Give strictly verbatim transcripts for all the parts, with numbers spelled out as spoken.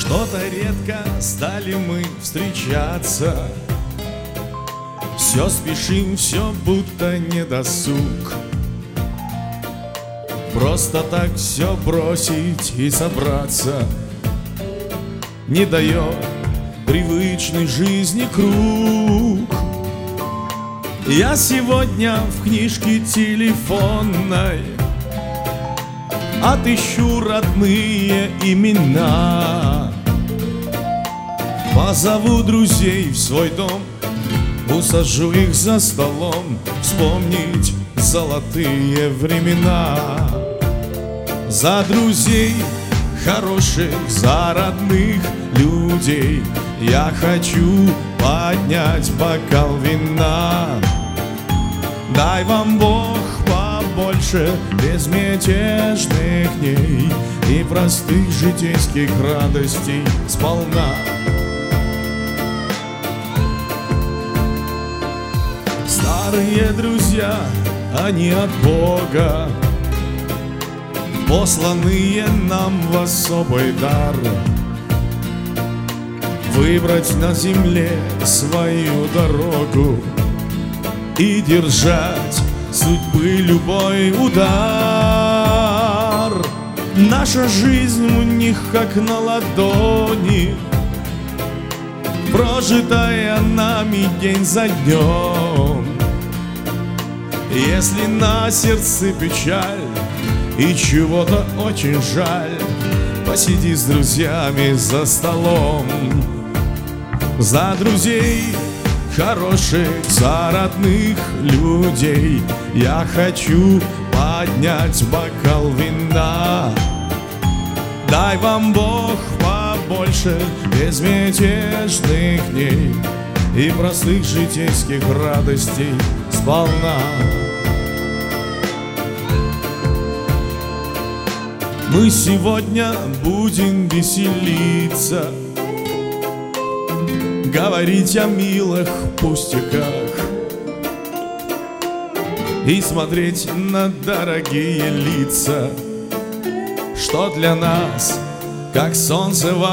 Что-то редко стали мы встречаться, все спешим, все будто недосуг. Просто так все бросить и собраться не дает привычной жизни круг. Я сегодня в книжке телефонной отыщу родные имена, позову друзей в свой дом, усажу их за столом, вспомнить золотые времена. За друзей хороших, за родных людей я хочу поднять бокал вина. Дай вам Бог побольше безмятежных дней и простых житейских радостей сполна. Старые друзья, они от Бога, посланные нам в особый дар, выбрать на земле свою дорогу и держать судьбы любой удар. Наша жизнь у них как на ладони, прожитая нами день за днем. Если на сердце печаль и чего-то очень жаль, посиди с друзьями за столом. За друзей хороших, за родных людей я хочу поднять бокал вина. Дай вам Бог побольше безмятежных дней и простых житейских радостей сполна. Мы сегодня будем веселиться, говорить о милых пустяках и смотреть на дорогие лица, что для нас как солнце в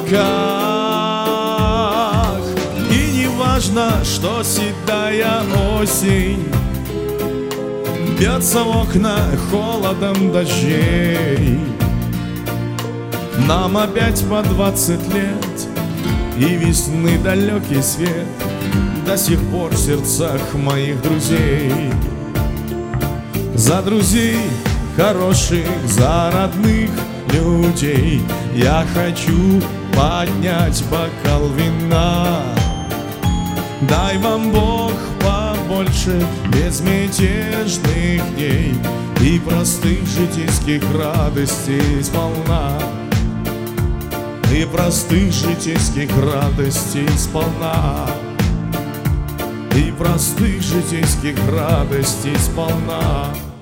облаках. И не важно, что седая осень бьется в окна холодом дождей. Нам опять по двадцать лет, и весны далекий свет до сих пор в сердцах моих друзей. За друзей хороших, за родных людей я хочу поднять бокал вина. Дай вам Бог побольше безмятежных дней и простых житейских радостей сполна. И простых житейских радостей сполна. И простых житейских радостей сполна.